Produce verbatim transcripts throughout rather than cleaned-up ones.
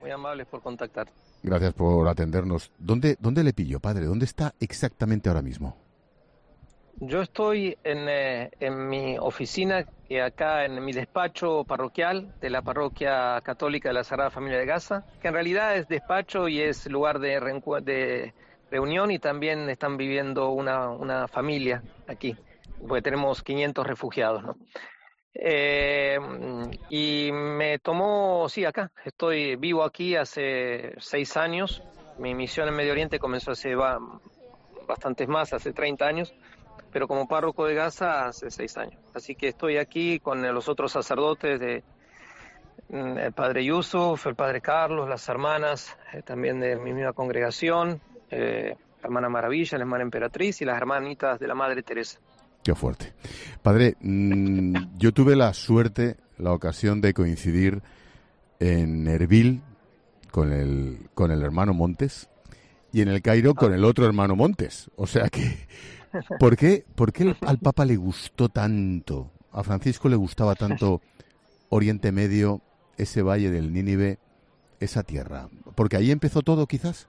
muy amables por contactar. Gracias por atendernos. ¿Dónde, dónde le pillo, padre? ¿Dónde está exactamente ahora mismo? Yo estoy en, eh, en mi oficina, eh, acá en mi despacho parroquial de la Parroquia Católica de la Sagrada Familia de Gaza, que en realidad es despacho y es lugar de, reencu- de reunión, y también están viviendo una, una familia aquí, porque tenemos quinientos refugiados, ¿no? Eh, y me tomó, sí, acá, estoy vivo aquí hace seis años. Mi misión en Medio Oriente comenzó hace va, bastantes más, hace treinta años, pero como párroco de Gaza hace seis años. Así que estoy aquí con los otros sacerdotes, de, mm, el padre Yusuf, el padre Carlos, las hermanas eh, también de mi misma congregación, eh, la hermana Maravilla, la hermana Emperatriz y las hermanitas de la Madre Teresa. Qué fuerte. Padre, mmm, yo tuve la suerte, la ocasión de coincidir en Erbil con el, con el hermano Montes y en el Cairo con el otro hermano Montes. O sea que, ¿por qué, por qué al Papa le gustó tanto, a Francisco le gustaba tanto Oriente Medio, ese valle del Nínive, esa tierra? ¿Porque ahí empezó todo, quizás?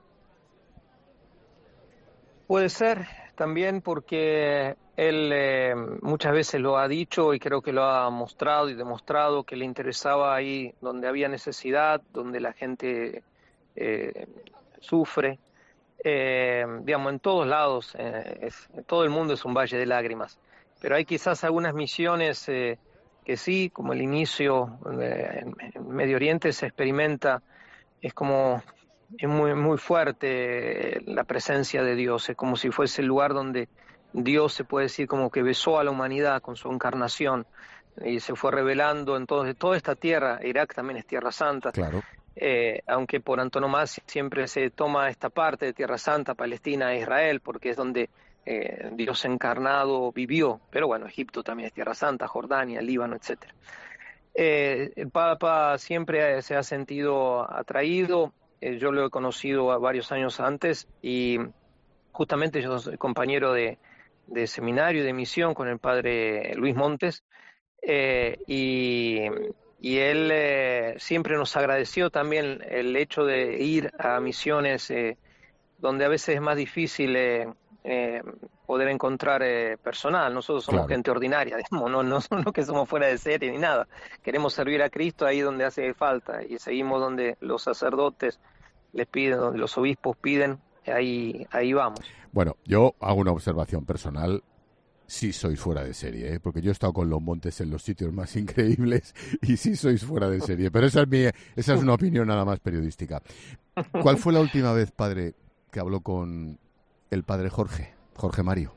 Puede ser también porque él eh, muchas veces lo ha dicho y creo que lo ha mostrado y demostrado, que le interesaba ahí donde había necesidad, donde la gente eh, sufre. Eh, digamos, en todos lados, eh, es, todo el mundo es un valle de lágrimas, pero hay quizás algunas misiones eh, que sí, como el inicio eh, en, en Medio Oriente se experimenta, es como, es muy, muy fuerte eh, la presencia de Dios, es como si fuese el lugar donde Dios, se puede decir, como que besó a la humanidad con su encarnación y se fue revelando en todo, toda esta tierra. Irak también es Tierra Santa. Claro. Eh, aunque por antonomasia siempre se toma esta parte de Tierra Santa, Palestina e Israel, porque es donde eh, Dios encarnado vivió, pero bueno, Egipto también es Tierra Santa, Jordania, Líbano, etcétera. Eh, el Papa siempre se ha sentido atraído, eh, yo lo he conocido a varios años antes, y justamente yo soy compañero de, de seminario y de misión con el padre Luis Montes, eh, y, y él eh, siempre nos agradeció también el hecho de ir a misiones eh, donde a veces es más difícil eh, eh, poder encontrar eh, personal. Nosotros somos Claro. gente ordinaria, digamos, no, no, no que somos fuera de serie ni nada. Queremos servir a Cristo ahí donde hace falta y seguimos donde los sacerdotes les piden, donde los obispos piden, ahí, ahí vamos. Bueno, yo hago una observación personal. Sí sois fuera de serie, ¿eh? Porque yo he estado con los Montes en los sitios más increíbles y sí sois fuera de serie. Pero esa es, mi, esa es una opinión nada más periodística. ¿Cuál fue la última vez, padre, que habló con el padre Jorge, Jorge Mario?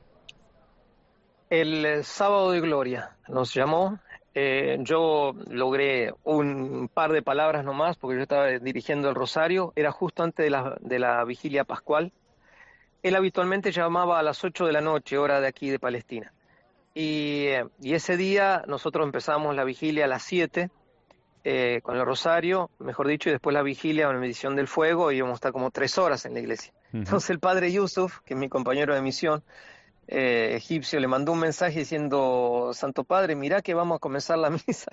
El eh, sábado de gloria nos llamó. Eh, yo logré un par de palabras nomás porque yo estaba dirigiendo el rosario. Era justo antes de la, de la vigilia pascual. Él habitualmente llamaba a las ocho de la noche, hora de aquí de Palestina. Y, eh, y ese día nosotros empezamos la vigilia a las siete eh, con el rosario, mejor dicho, y después la vigilia con la bendición del fuego, y íbamos a estar como tres horas en la iglesia. Uh-huh. Entonces el padre Yusuf, que es mi compañero de misión, eh, egipcio, le mandó un mensaje diciendo: Santo Padre, mirá que vamos a comenzar la misa.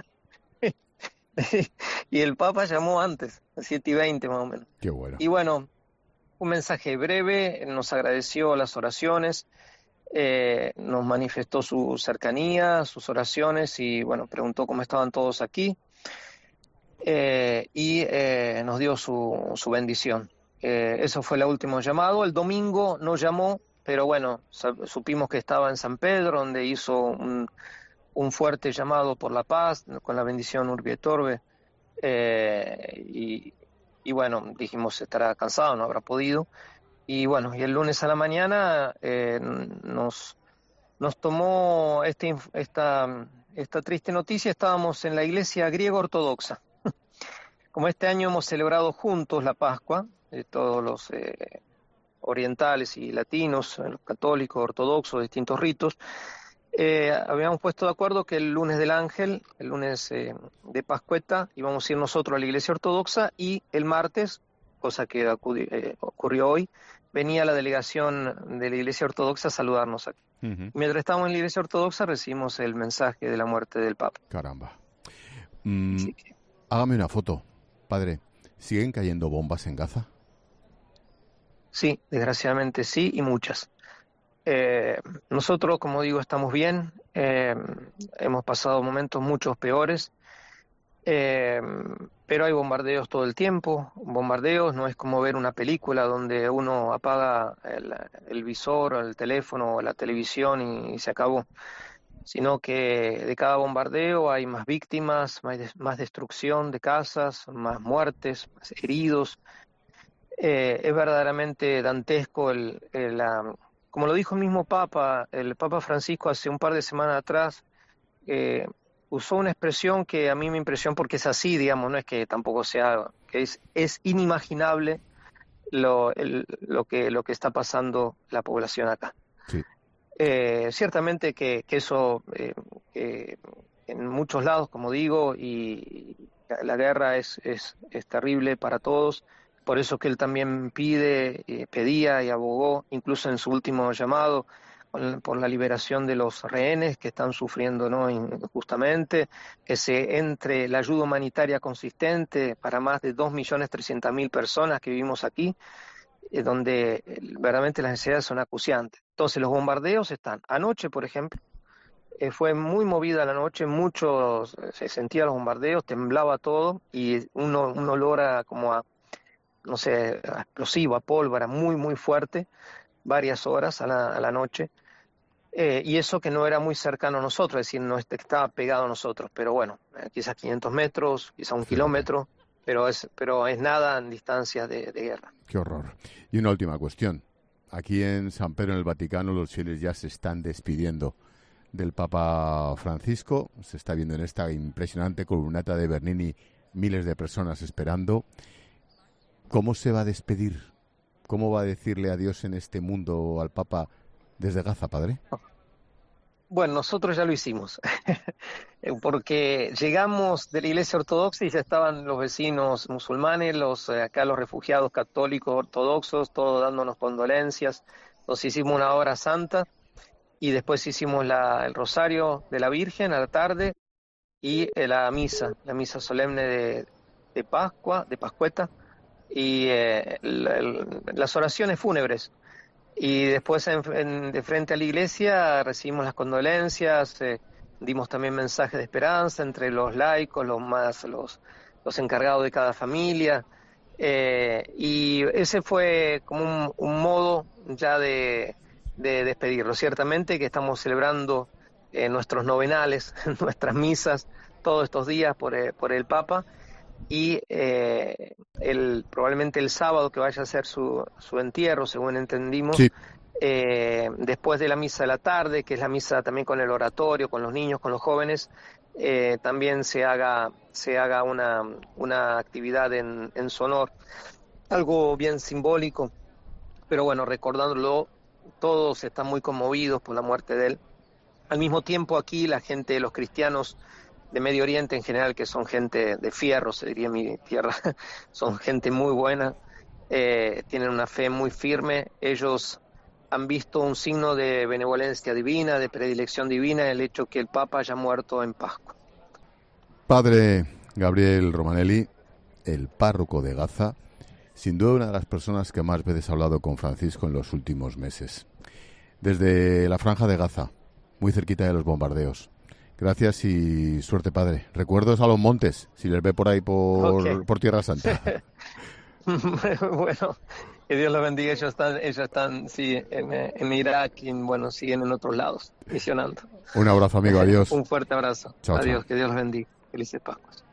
Y el Papa llamó antes, a siete y veinte más o menos. Qué bueno. Y bueno, un mensaje breve, nos agradeció las oraciones, eh, nos manifestó su cercanía, sus oraciones, y bueno, preguntó cómo estaban todos aquí, eh, y eh, nos dio su, su bendición. Eh, eso fue el último llamado. El domingo no llamó, pero bueno, supimos que estaba en San Pedro, donde hizo un, un fuerte llamado por la paz, con la bendición Urbi et Orbi, eh, y, y bueno, dijimos estará cansado, no habrá podido, y bueno, y el lunes a la mañana eh, nos, nos tomó este, esta, esta triste noticia. Estábamos en la iglesia griega ortodoxa. Como este año hemos celebrado juntos la Pascua, de todos los eh, orientales y latinos, los católicos, ortodoxos, distintos ritos, eh, habíamos puesto de acuerdo que el lunes del Ángel, el lunes eh, de Pascueta, íbamos a ir nosotros a la iglesia ortodoxa, y el martes, cosa que acudi, eh, ocurrió hoy, venía la delegación de la iglesia ortodoxa a saludarnos aquí. Uh-huh. Mientras estábamos en la iglesia ortodoxa recibimos el mensaje de la muerte del Papa. Caramba. Mm, que... Hágame una foto, padre. ¿Siguen cayendo bombas en Gaza? Sí, desgraciadamente sí, y muchas. Eh, nosotros, como digo, estamos bien. Eh, hemos pasado momentos muchos peores. Eh, pero hay bombardeos todo el tiempo. Bombardeos no es como ver una película donde uno apaga el, el visor, o el teléfono o la televisión y, y se acabó, sino que de cada bombardeo hay más víctimas, más, des- más destrucción de casas, más muertes, más heridos. Eh, es verdaderamente dantesco el, el, la- como lo dijo el mismo Papa, el Papa Francisco hace un par de semanas atrás. eh, Usó una expresión que a mí me impresionó porque es así, digamos, no es que tampoco sea, que es, es inimaginable lo, el- lo que, lo que está pasando la población acá. Sí. Eh, ciertamente que, que eso eh, que en muchos lados, como digo, y la guerra es, es, es terrible para todos, por eso que él también pide, eh, pedía y abogó, incluso en su último llamado, con- por la liberación de los rehenes que están sufriendo, ¿no?, injustamente, que se entre la ayuda humanitaria consistente para más de dos millones trescientas mil personas que vivimos aquí, eh, donde eh, verdaderamente las necesidades son acuciantes. Entonces los bombardeos están. Anoche, por ejemplo, eh, fue muy movida la noche, muchos, eh, se sentían los bombardeos, temblaba todo y uno, un olor a, como a, no sé, a explosivo, a pólvora, muy, muy fuerte, varias horas a la, a la noche. Eh, y eso que no era muy cercano a nosotros, es decir, no est- estaba pegado a nosotros, pero bueno, eh, quizás quinientos metros, quizás un Fíjate, kilómetro, pero es, pero es nada en distancias de, de guerra. qué horror. Y una última cuestión. Aquí en San Pedro, en el Vaticano, los fieles ya se están despidiendo del Papa Francisco. Se está viendo en esta impresionante columnata de Bernini miles de personas esperando. ¿Cómo se va a despedir? ¿Cómo va a decirle adiós en este mundo al Papa desde Gaza, padre? Bueno, nosotros ya lo hicimos, eh, porque llegamos de la Iglesia Ortodoxa y ya estaban los vecinos musulmanes, los eh, acá los refugiados católicos ortodoxos, todos dándonos condolencias. Entonces hicimos una hora santa y después hicimos la, el rosario de la Virgen a la tarde y eh, la misa, la misa solemne de, de Pascua, de Pascueta, y eh, la- el- las oraciones fúnebres. Y después en- en- de frente a la iglesia recibimos las condolencias, eh, dimos también mensajes de esperanza entre los laicos, los más los, los encargados de cada familia, eh, y ese fue como un, un modo ya de, de despedirlo. Ciertamente que estamos celebrando eh, nuestros novenales, nuestras misas todos estos días por, eh, por el Papa y eh, el, probablemente el sábado que vaya a ser su, su entierro, según entendimos, Sí. eh, después de la misa de la tarde, que es la misa también con el oratorio, con los niños, con los jóvenes, eh, también se haga, se haga una, una actividad en, en su honor, algo bien simbólico, pero bueno, recordándolo, todos están muy conmovidos por la muerte de él. Al mismo tiempo aquí la gente, los cristianos de Medio Oriente en general, que son gente de fierro, se diría en mi tierra, son gente muy buena, eh, tienen una fe muy firme. Ellos han visto un signo de benevolencia divina, de predilección divina, el hecho que el Papa haya muerto en Pascua. Padre Gabriel Romanelli, el párroco de Gaza, sin duda una de las personas que más veces ha hablado con Francisco en los últimos meses. Desde la Franja de Gaza, muy cerquita de los bombardeos. Gracias y suerte, padre. Recuerdos a los montes, si les ve por ahí por, Okay. por Tierra Santa. Bueno, que Dios los bendiga. Ellos están, ellos están, sí, en, en Irak y, bueno, siguen en otros lados, misionando. Un abrazo, amigo. Adiós. Un fuerte abrazo. Chao, chao. Adiós, que Dios los bendiga. Felices Pascuas.